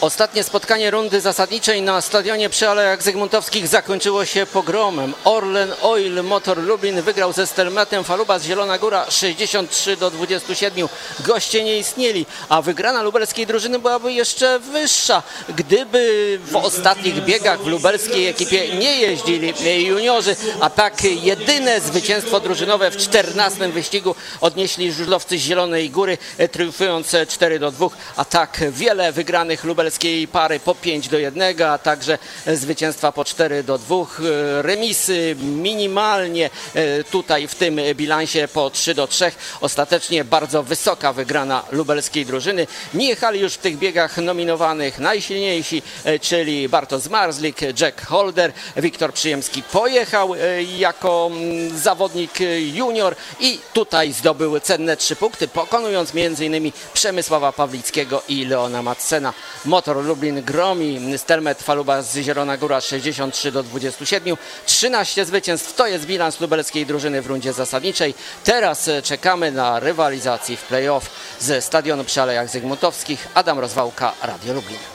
Ostatnie spotkanie rundy zasadniczej na stadionie przy Alejach Zygmuntowskich zakończyło się pogromem. Orlen Oil Motor Lublin wygrał ze Stelmetem Falubas Zielona Góra 63-27. Goście nie istnieli, a wygrana lubelskiej drużyny byłaby jeszcze wyższa, gdyby w ostatnich biegach w lubelskiej ekipie nie jeździli juniorzy, a tak jedyne zwycięstwo drużynowe w 14. wyścigu odnieśli żużlowcy z Zielonej Góry, triumfując 4-2, a tak wiele wygranych lubelskiej pary po 5-1, a także zwycięstwa po 4-2, remisy minimalnie tutaj w tym bilansie po 3-3. Ostatecznie bardzo wysoka wygrana lubelskiej drużyny. Nie jechali już w tych biegach nominowanych najsilniejsi, czyli Bartosz Marzlik, Jack Holder. Wiktor Przyjemski pojechał jako zawodnik junior i tutaj zdobył cenne 3 punkty, pokonując m.in. Przemysława Pawlickiego i Leona Madsena. Motor Lublin gromi Stelmet Falubas z Zielona Góra 63-27. 13 zwycięstw to jest bilans lubelskiej drużyny w rundzie zasadniczej. Teraz czekamy na rywalizację w play-off ze stadionu przy Alejach Zygmuntowskich. Adam Rozwałka, Radio Lublin.